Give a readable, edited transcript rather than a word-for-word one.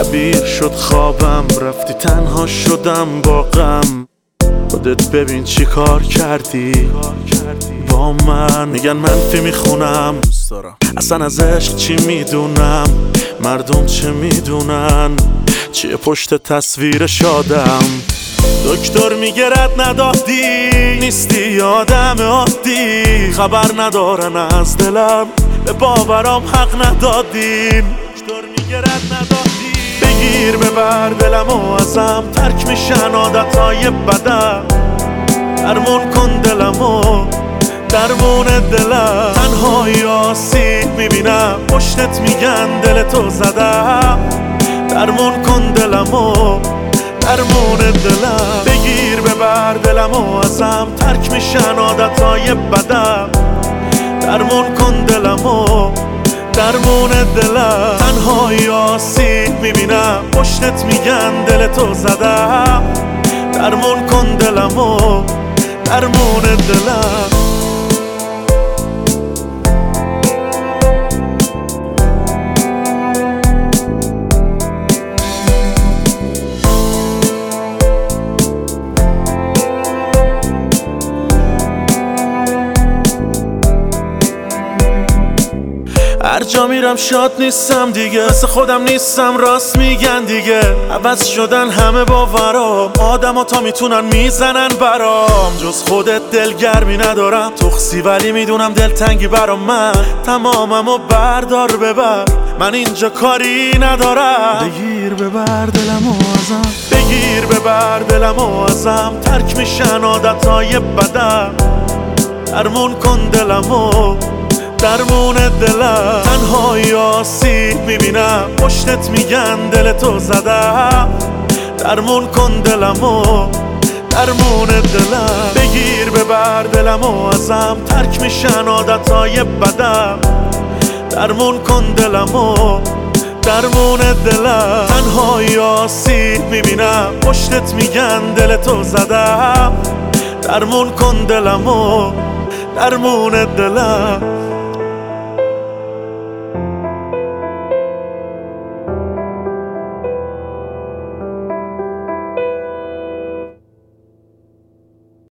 تعبیر شد خوابم، رفتی تنها شدم با غم. خودت ببین چی کار کردی با من. میگن منفی میخونم، اصلا از عشق چی میدونم، مردم چه میدونن، چیه پشت تصویر شادم. دکتر میگه رد ندادی، نیستی آدم عادی، خبر ندارن از دلم، به باورام حق ندادین. دکتر میگه رد ندادی، بگیر ببر دلمو ازم، ترک میشن عادتهای بدم. درمون کن دلمو، درمون دلم. تنهایی آسیب میبینم، پشتت میگن دلتو زدم. درمون کن دلمو، درمون دلم. بگیر ببر دلمو ازم، ترک میشن عادتهای بدم. درمون کن دلمو، درمون دلم. تنهایی آسیب میبینم، پشتت میگن دلتو زدم. درمون کن دلمو، درمون دلم. هر جا میرم شاد نیستم دیگه، مثل خودم نیستم، راست میگن دیگه. عوض شدن همه باورام، آدما تا میتونن میزنن برام. جز خودت دلگرمی ندارم، تخسی ولی میدونم دلتنگی برام. من تماممو بردار ببر، من اینجا کاری ندارم. بگیر ببر دلمو ازم، بگیر ببر دلمو ازم، ترک میشن عادتهای بدم. درمون کن دلمو، درمون دلم. تنهایی آسیب میبینم، پشتت میگن دلتو زدم. درمون کن دلمو، درمون دلم. بگیر ببر دلمو ازم، ترک میشن عادتهای بدم. درمون کن دلمو، درمون دلم. تنهایی آسیب میبینم، پشتت میگن دلتو زدم. درمون کن دلمو، درمون دلم.